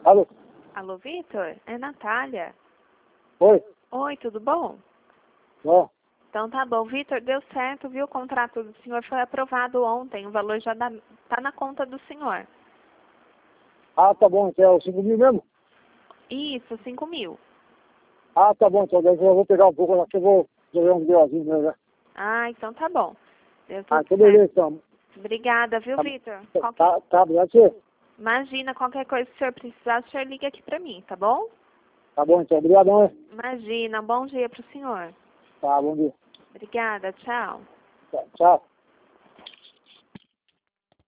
Alô? Alô, Vitor? É Natália. Oi? Oi, tudo bom? Ó. Então tá bom. Vitor, deu certo, viu? O contrato do senhor foi aprovado ontem. O valor já tá na conta do senhor. Ah, tá bom, então é o 5 mil mesmo? Isso, 5.000. Ah, tá bom, então daí eu vou pegar um pouco lá que eu vou jogar um grauzinho, né? Ah, então tá bom. Deu Ah, tudo então certo. beleza, então. Obrigada, viu, Vitor? Tá, obrigado você. Imagina, qualquer coisa que o senhor precisar, o senhor liga aqui pra mim, tá bom? Tá bom, então, obrigadão, né? Imagina, um bom dia pro senhor. Tá, bom dia. Obrigada, tchau. Tchau.